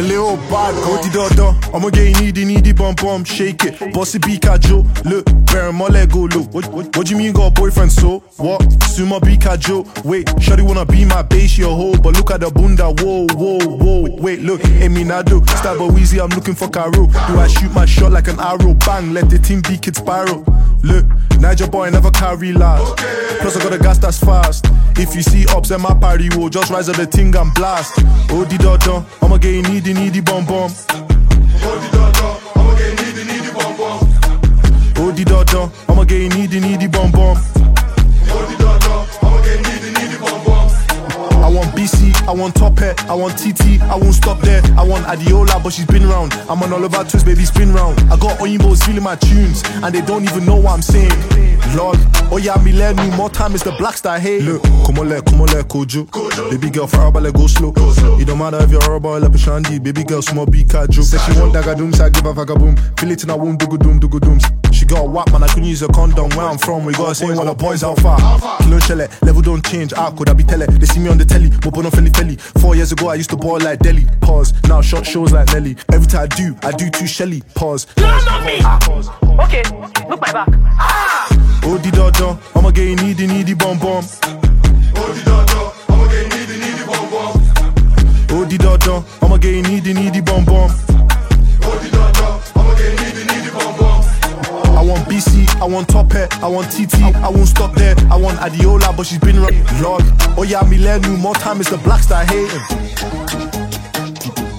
a little bad. Go di-da-da, I'ma get needy, bum, shake it. Bossy Bika Joe, look, bearing my leg go, look. What do you mean got a boyfriend, so? What? Suma Bika Joe, wait, shawty wanna be my base, your hoe, but look at the bunda, whoa. Wait, look, Amy Nado, stab a Weezy, I'm looking for Caro. Do I shoot my shot like an arrow? Bang, let the team be kid spiral. Look, Niger boy never carry last. Plus I got a gas that's fast. If you see ups and my party will just rise up the ting and blast. Oh di da da, I'ma get needy bum. Oh di da da, I'ma get needy bum. Oh di da da, I'ma get needy bum. Oh di da da, I'ma get needy bum. I want BC, I want Top Hair, I want TT, I won't stop there. I want Adiola, but she's been round. I'm on Oliver Twist, baby, spin round. I got Oyinbos feeling my tunes, and they don't even know what I'm saying. Lord, oh yeah, me learn me more time, it's the blacks that I hate. Look, come on, Kojo. Baby girl, fire but let go slow. It don't matter if you're horrible or like a shandy. Baby girl, small Bika Joe. Say she want dagadooms, I give her vagaboom. Feel it in her womb, dooms. She got a whack, man, I couldn't use a condom. Where I'm from, we gotta say all the boys out far. Kilo shelle, level don't change, could I be tele? They see me on the telly, but on felly. 4 years ago, I used to ball like Delhi. Pause, now short shows like Nelly. Every time I do too Shelly. Pause. Land on me! Okay, look my back. Oh di da da, I'ma get needy bum. Oh di da da, I'ma get needy bum. Oh di da da, I'ma get needy bum. Oh di da da, I'ma get needy bum. I want BC, I want Top Hair, I want TT, I won't stop there. I want Adiola, but she's been right. Lord, oh yeah, me learn you more time, it's the blacks that I hate him.